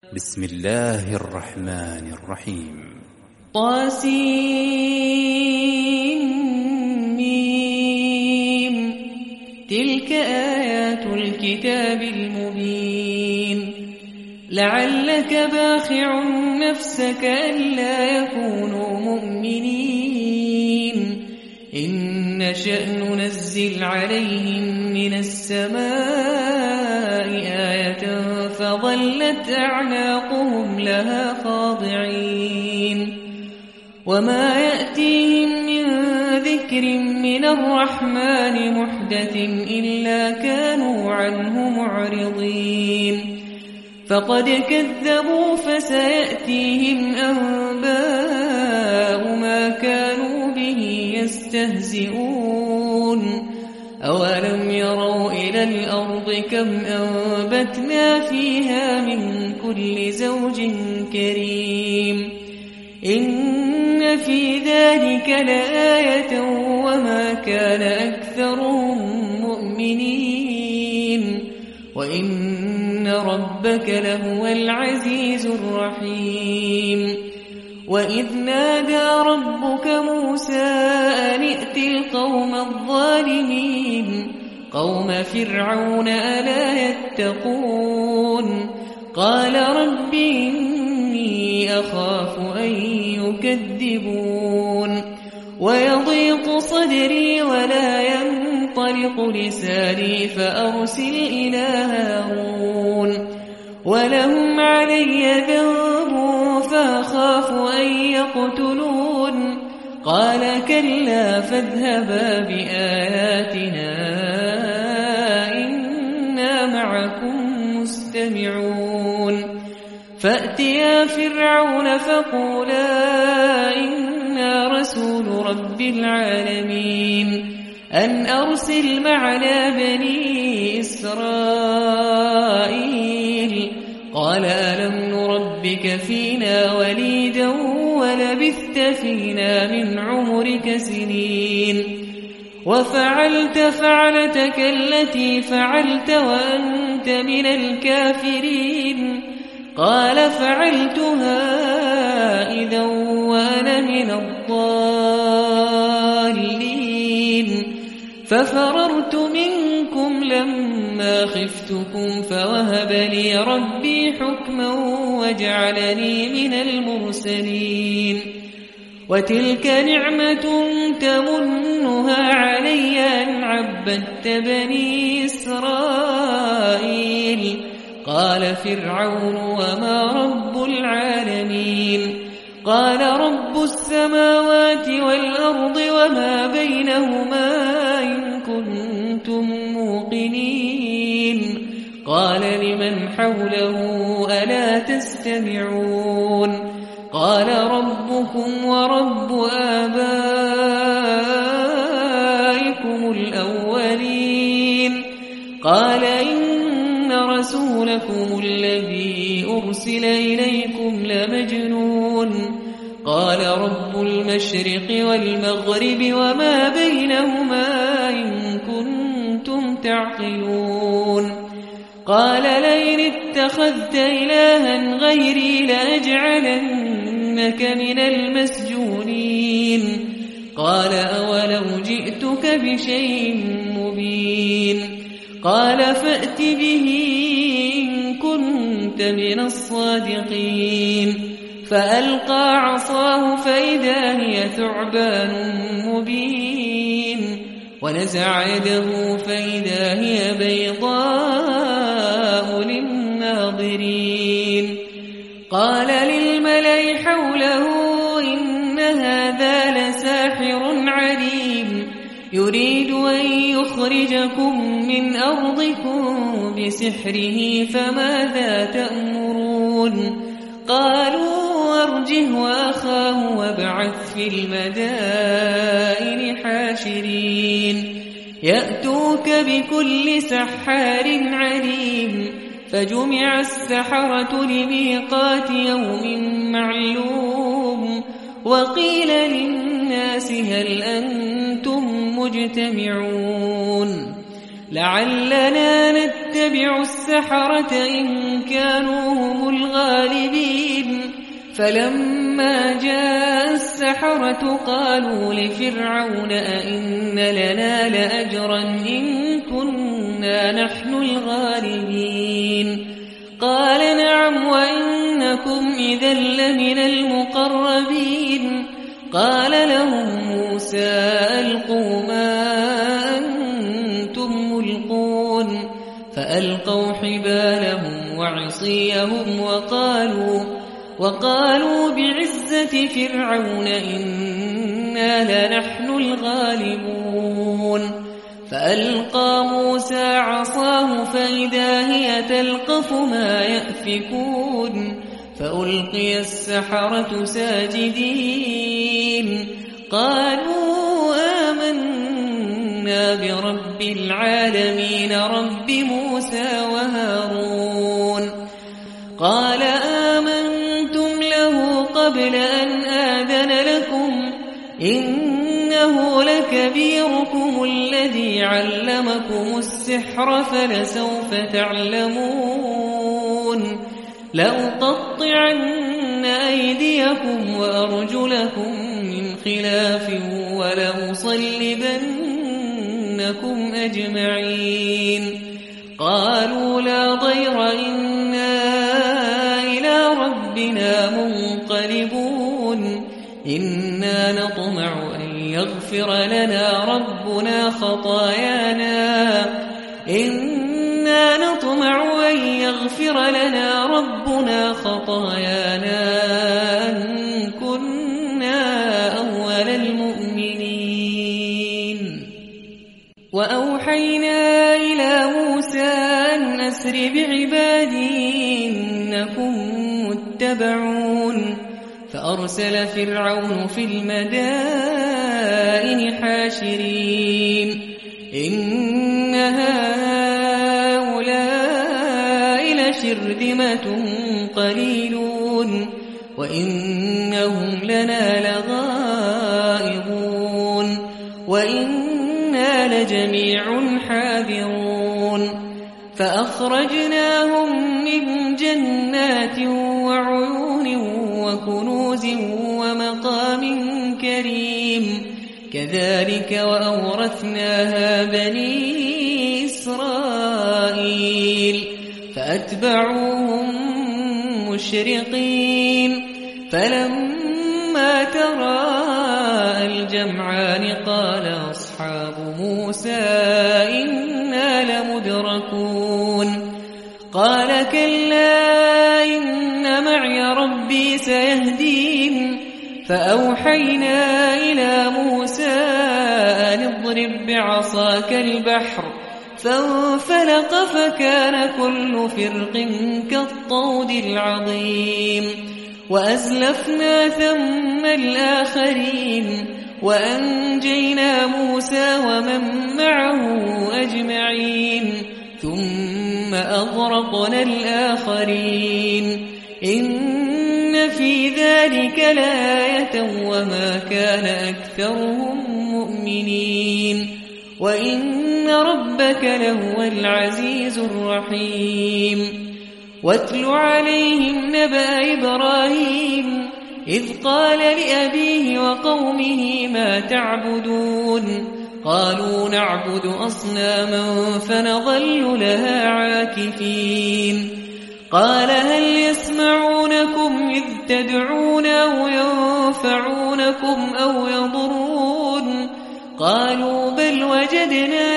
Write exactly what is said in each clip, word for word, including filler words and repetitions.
بسم الله الرحمن الرحيم. طاسين تلك آيات الكتاب المبين لعلك باخع نفسك ألا يكونوا مؤمنين إن نشأ ننزل عليهم من السماء آية فظلت أعناقهم لها خاضعين وما يأتيهم من ذكر من الرحمن محدث إلا كانوا عنه معرضين فقد كذبوا فسيأتيهم أنباء ما كانوا به يستهزئون أولم يروا إلى الأرض كم أنبتنا فيها من كل زوج كريم إن في ذلك لآية وما كان أكثرهم مؤمنين وإن ربك لهو العزيز الرحيم وإذ نادى ربك موسى أن ائت القوم الظالمين قوم فرعون ألا يتقون قال رب إني أخاف أن يكذبون ويضيق صدري ولا ينطلق لساني فأرسل إلى هارون ولهم علي ذنب فأخاف أن يقتلون قال كلا فاذهبا بآياتنا إنا معكم مستمعون فأتيا فرعون فقولا إنا رسول رب العالمين أن أرسل معنا بني إسرائيل قال ألم نربك فينا وليدا ولبثت فينا من عمرك سنين وفعلت فعلتك التي فعلت وأنت من الكافرين قال فعلتها إذا وأنا من الضالين ففررت منكم لما خفتكم فوهب لي ربي حكما وجعلني من المرسلين وتلك نعمة تمنها علي أن عبدت بني إسرائيل قال فرعون وما رب العالمين قال رب السماوات والأرض وما بينهما إن كنتم موقنين قال لمن حوله ألا تستمعون قال ربكم ورب آبائكم الأولين قال إن رسولكم الذي أرسل إليكم لمجنون قال رب المشرق والمغرب وما بينهما إن كنتم تعقلون قال لئن اتخذت إلها غيري لأجعلنك من المسجونين قال أولو جئتك بشيء مبين قال فأت به إن كنت من الصادقين فألقى عصاه فإذا هي ثعبان مبين ونزع يده فإذا هي بيضاء للناظرين قال للملأ حوله إن هذا لساحر عليم يريد أن يخرجكم من أرضكم بسحره فماذا تأمرون قالوا أرجه وأخاه وابعث في المدائن حاشرين يأتوك بكل سحار عليم فجمع السحرة لميقات يوم معلوم وقيل للناس هل أنتم مجتمعون لعلنا نتبع السحرة إن كانوا هم الغالبين فلما جاء السحرة قالوا لفرعون أئن لنا لأجرا إن كنا نحن الغالبين قال نعم وإنكم إذا لمن المقربين قال لهم موسى ألقوا ما أنتم ملقون فألقوا حبالهم وعصيهم وقالوا وقالوا بعزة فرعون إنا لنحن الغالبون فألقى موسى عصاه فإذا هي تلقف ما يأفكون فألقي السحرة ساجدين قالوا آمنا برب العالمين رب موسى وهارون قال آمنتم له قبل أن آذن لكم إنه لكبيركم الذي علمكم السحر فلسوف تعلمون لأقطعن أيديكم وأرجلكم من خلاف ولأصلبنكم أجمعين قالوا لا ضير إنا إلى ربنا منقلبون إنا نطمع أن يغفر لنا ربنا خطايانا إنا نطمع أن يغفر لنا ربنا خطايانا أن كنا أول المؤمنين وأوحينا إلى موسى أن أسر بعبادي إنكم متبعون فأرسل فرعون في المدائن حاشرين إن هؤلاء لشرذمة قليلون وإنهم لنا لغائظون وإنا لجميع حاذرون فأخرجناهم من جنات وعيون وكنوز ومقام كريم كذلك وأورثناها بني إسرائيل فأتبعوهم مشرقين فلما تراءى الجمعان قال أصحاب موسى إنا لمدركون قال كلا إن معي ربي سيهدين فأوحينا إلى موسى أن اضرب بعصاك البحر فانفلق فكان كل فرق كالطود العظيم وأزلفنا ثم الآخرين وأنجينا موسى ومن معه أجمعين ثم أغرقنا الآخرين إن في ذلك لآية وما كان أكثرهم مؤمنين وإن ربك لهو العزيز الرحيم واتل عليهم نبأ إبراهيم إذ قال لأبيه وقومه ما تعبدون قالوا نعبد أصناما فنظل لها عاكفين قال هل يسمعونكم إذ تدعون أو ينفعونكم أو يضرون قالوا بل وجدنا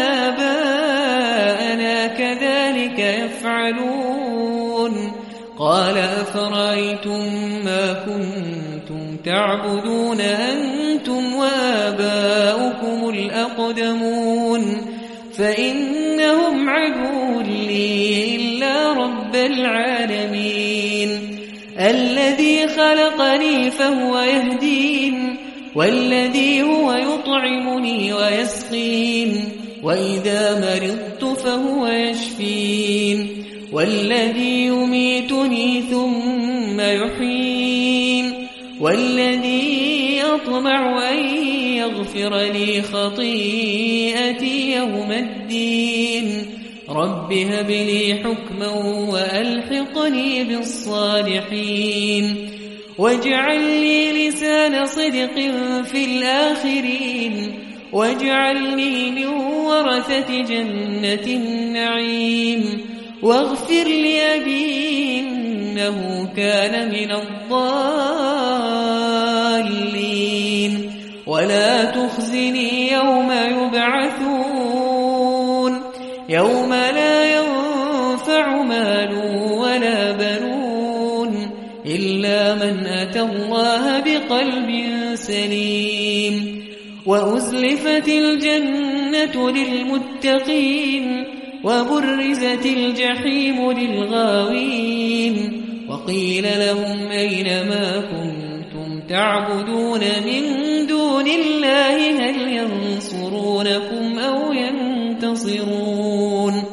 آباءنا كذلك يفعلون قال أفرأيتم ما كنتم تعبدون أنتم وآباؤكم الأقدمون فإنهم عدو لي إلا رب العالمين الذي خلقني فهو يهدين والذي هو يطعمني ويسقين وإذا مرضت فهو يشفين والذي يميتني ثم يحيين والذي أطمع أن يغفر لي خطيئتي يوم الدين رب هب لي حكما وألحقني بالصالحين واجعل لي لسان صدق في الآخرين واجعلني من ورثة جنة النعيم واغفر لأبي إنه كان من الضالين ولا تخزني يوم يبعثون يوم لا ينفع مال ولا بنون إلا من أتى الله بقلب سليم وأزلفت الجنة للمتقين وبرزت الجحيم للغاوين وقيل لهم أين ما كنتم تعبدون من دون الله هل ينصرونكم أو ينتصرون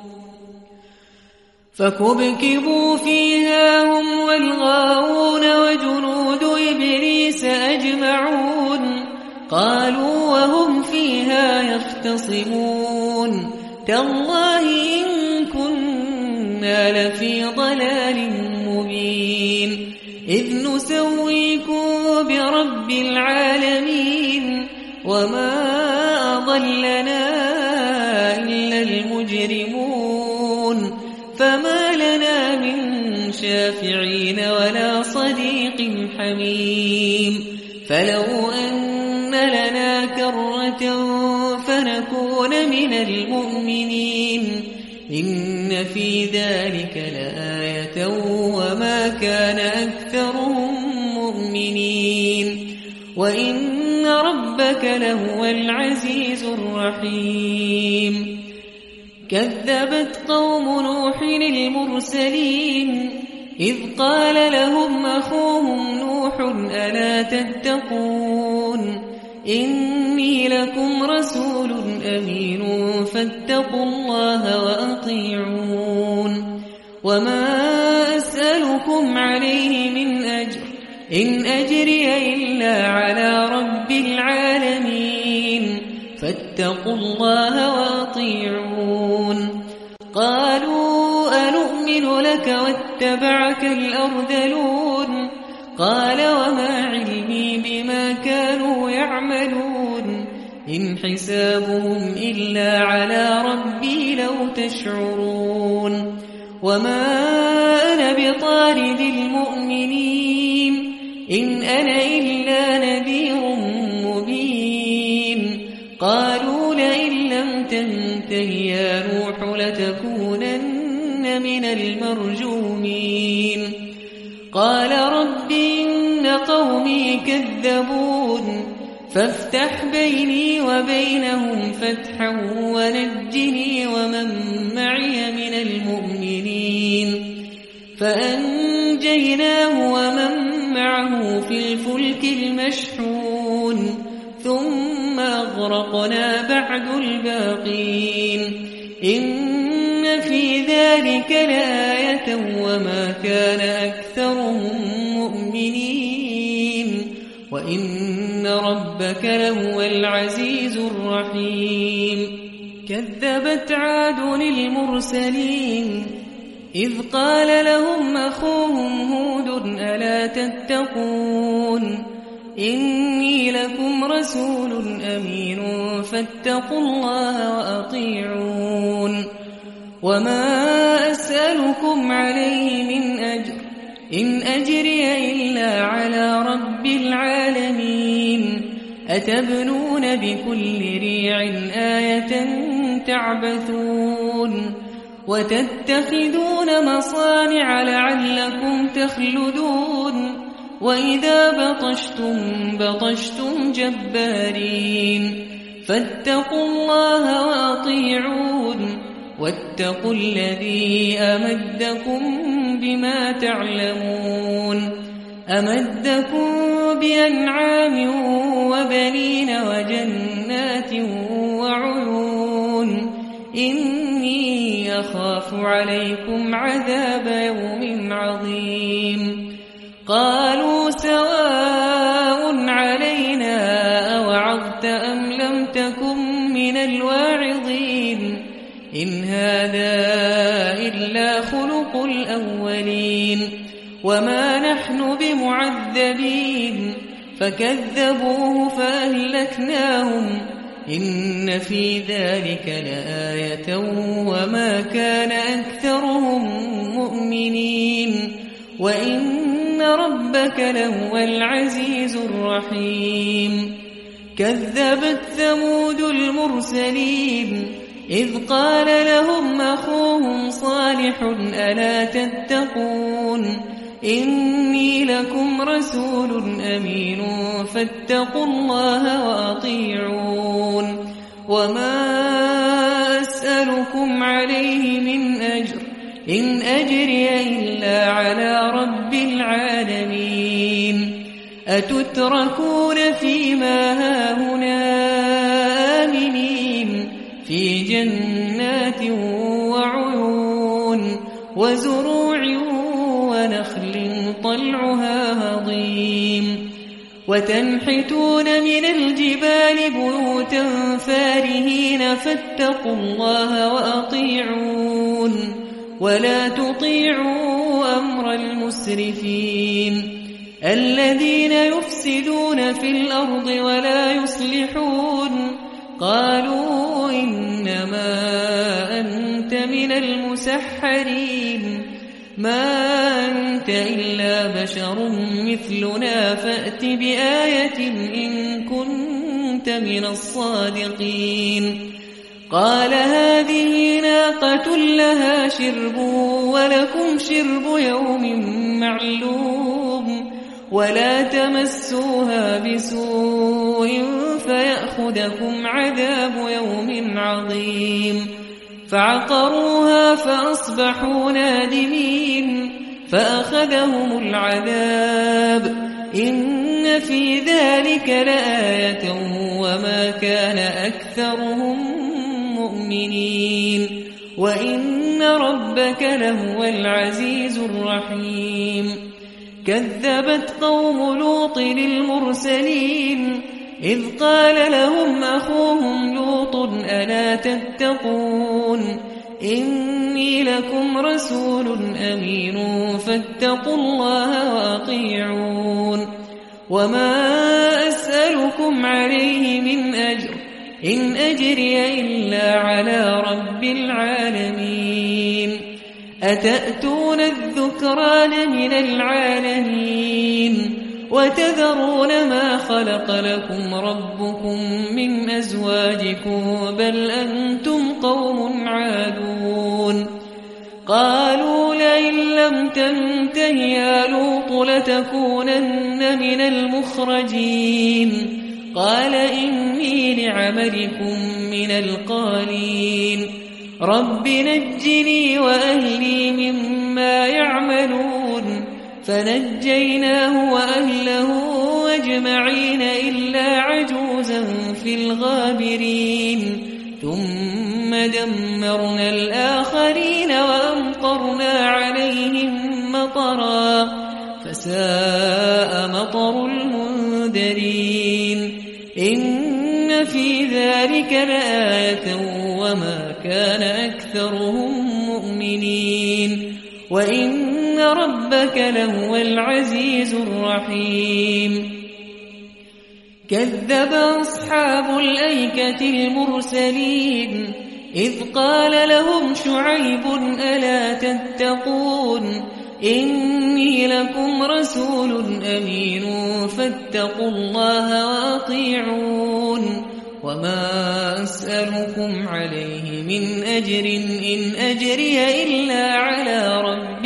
فكبكبوا فيها هم والغاوون وجنود إبليس أجمعون قالوا وهم فيها يختصمون تالله إن كنا لفي ضلال مبين إذ نسويكم برب العالمين وما أضلنا إلا المجرمون فما لنا من شافعين ولا صديق حميم فلو أن لنا كرة فنكون من المؤمنين إن في ذلك لآية وما كان أكثرهم مؤمنين وإن ربك لهو العزيز الرحيم كذبت قوم نوح المرسلين إذ قال لهم أخوهم نوح ألا تتقون إني لكم رسول أمين فاتقوا الله وأطيعون وما أسألكم عليه من أجر إن أجري إلا على رب العالمين فاتقوا الله وأطيعون قالوا أنؤمن لك واتبعك الأرذلون قال وما علمي بما كانوا يعملون إن حسابهم إلا على ربي لو تشعرون وما أنا بطارد المؤمنين إن أنا إلا نذير مبين قالوا لئن لم تنته يا نوح لتكونن من المرجومين قال رب إن قومي كذبون فافتح بيني وبينهم فتحا ونجني ومن معي من المؤمنين فأنجيناه ومن معه في الفلك المشحون ثم أغرقنا بعد الباقين إن في ذلك لآية وما كان أكثرهم مؤمنين وإن ربك لهو العزيز الرحيم كذبت عاد المرسلين إذ قال لهم أخوهم هود ألا تتقون إني لكم رسول أمين فاتقوا الله وأطيعون وما أسألكم عليه من أجر إن أجري إلا على رب العالمين أتبنون بكل ريع آية تعبثون وتتخذون مصانع لعلكم تخلدون وإذا بطشتم بطشتم جبارين فاتقوا الله وأطيعون واتقوا الذي أمدكم بما تعلمون أمدكم بأنعام وبنين وجنات وعيون إني أخاف عليكم عذاب يوم عظيم قالوا سواء عليكم إن هذا إلا خلق الأولين وما نحن بمعذبين فكذبوه فأهلكناهم إن في ذلك لآية وما كان أكثرهم مؤمنين وإن ربك لهو العزيز الرحيم كذبت ثمود المرسلين إذ قال لهم أخوهم صالح ألا تتقون إني لكم رسول أمين فاتقوا الله وأطيعون وما أسألكم عليه من أجر إن أجري إلا على رب العالمين أتتركون فيما هاهنا آمنين في جنات وعيون وزروع ونخل طلعها هضيم وتنحتون من الجبال بيوتا فارهين فاتقوا الله وأطيعون ولا تطيعوا أمر المسرفين الذين يفسدون في الأرض ولا يصلحون قالوا إنما أنت من المسحرين ما أنت إلا بشر مثلنا فأت بآية إن كنت من الصادقين قال هذه ناقة لها شرب ولكم شرب يوم معلوم ولا تمسوها بسوء فيأخذكم عذاب يوم عظيم فعقروها فأصبحوا نادمين فأخذهم العذاب إن في ذلك لآية وما كان أكثرهم مؤمنين وإن ربك لهو العزيز الرحيم كذبت قوم لوط المرسلين إذ قال لهم أخوهم لوط ألا تتقون إني لكم رسول أمين فاتقوا الله وأطيعون وما أسألكم عليه من أجر إن أجري إلا على رب العالمين أتأتون الذكران من العالمين وتذرون ما خلق لكم ربكم من أزواجكم بل أنتم قوم عادون قالوا لئن لم تنته يا لوط لتكونن من المخرجين قال إني لعملكم من القالين رب نجني وأهلي مما يعملون فنجيناه وأهله أجمعين إلا عجوزا في الغابرين ثم دمرنا الآخرين وأمطرنا عليهم مطرا فساء مطر المنذرين إن في ذلك لآية وما كان أكثرهم مؤمنين وإن ربك لهو العزيز الرحيم كذب أصحاب الأيكة المرسلين إذ قال لهم شعيب ألا تتقون إني لكم رسول أمين فاتقوا الله وأطيعون وما أسألكم عليه من أجر إن أجري إلا على رب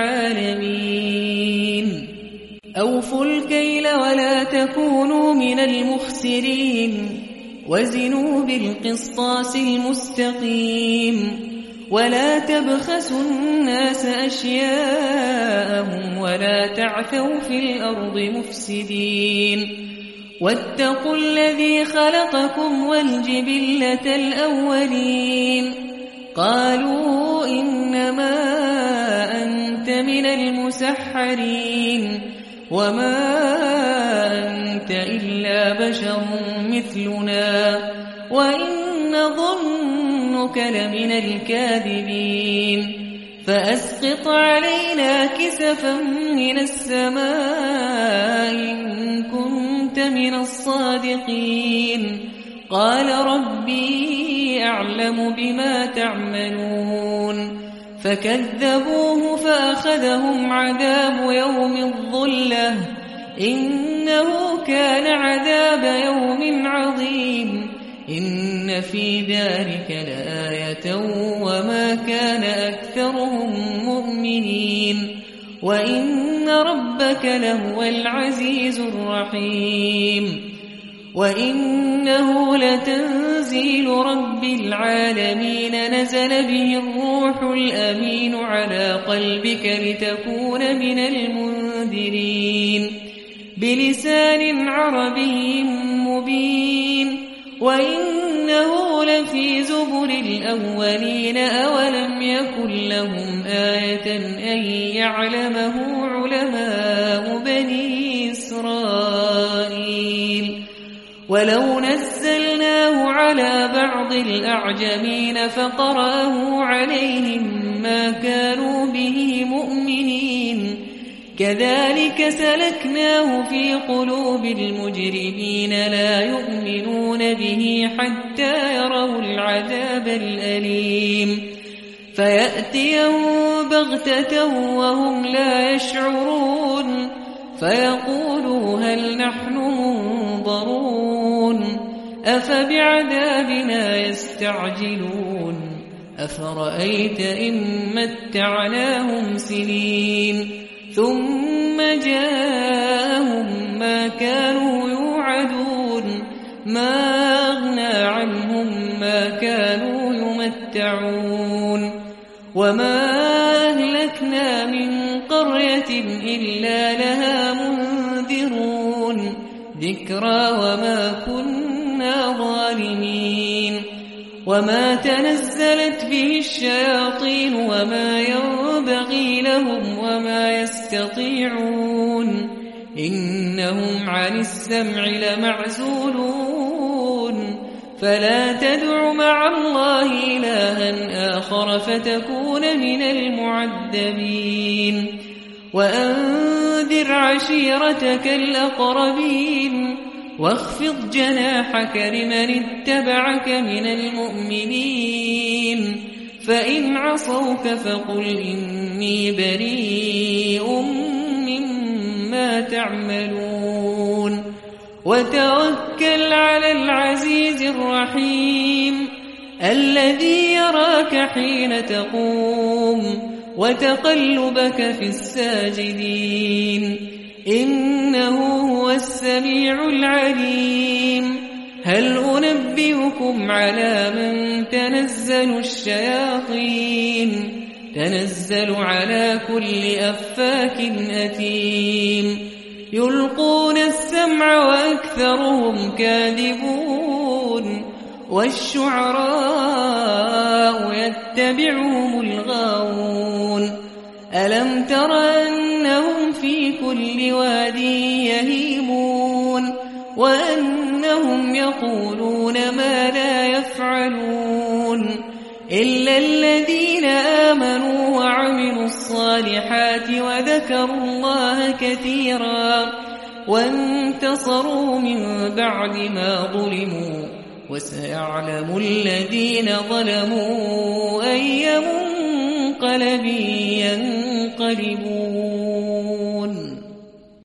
العالمين أوفوا الكيل ولا تكونوا من المخسرين وزنوا بالقسطاس المستقيم ولا تبخسوا الناس أشياءهم ولا تعثوا في الأرض مفسدين واتقوا الذي خلقكم والجبلة الأولين قالوا إنما أنت من المسحرين وما أنت إلا بشر مثلنا وإن ظن إنك لمن الكاذبين فأسقط علينا كسفا من السماء إن كنت من الصادقين قال ربي أعلم بما تعملون فكذبوه فأخذهم عذاب يوم الظلة إنه كان عذاب يوم عظيم إن في ذلك لآية وما كان أكثرهم مؤمنين وإن ربك لهو العزيز الرحيم وإنه لتنزيل رب العالمين نزل به الروح الأمين على قلبك لتكون من المنذرين بلسان عربي مبين وإنه لفي زبر الأولين أولم يكن لهم آية أن يعلمه علماء بني إسرائيل ولو نزلناه على بعض الأعجمين فقرأه عليهم ما كانوا به مؤمنين كذلك سلكناه في قلوب المجرمين لا يؤمنون به حتى يروا العذاب الأليم فيأتيهم بغتة وهم لا يشعرون فيقولوا هل نحن منظرون أفبعذابنا يستعجلون أفرأيت إن متعناهم سنين ثم جاءهم ما كانوا يوعدون ما أغنى عنهم ما كانوا يمتعون وما أهلكنا من قرية إلا لها منذرون ذكرى وما كنا ظالمين وما تنزلت به الشياطين وما ينبغي لهم وما يستطيعون إنهم عن السمع لمعزولون فلا تدع مع الله إلها آخر فتكون من المعذبين وأنذر عشيرتك الأقربين واخفض جناحك لمن اتبعك من المؤمنين فإن عصوك فقل إني بريء مما تعملون وتوكل على العزيز الرحيم الذي يراك حين تقوم وتقلبك في الساجدين إنه هو السميع العليم هل أنبئكم على من تنزل الشياطين تنزل على كل أفاك أثيم يلقون السمع وأكثرهم كاذبون والشعراء يتبعهم الغاوون ألم تر أنهم في كل واد يهيمون وأنهم يقولون ما لا يفعلون إلا الذين آمنوا وعملوا الصالحات وذكروا الله كثيرا وانتصروا من بعد ما ظلموا وسيعلم الذين ظلموا أي منقلب ينقلبون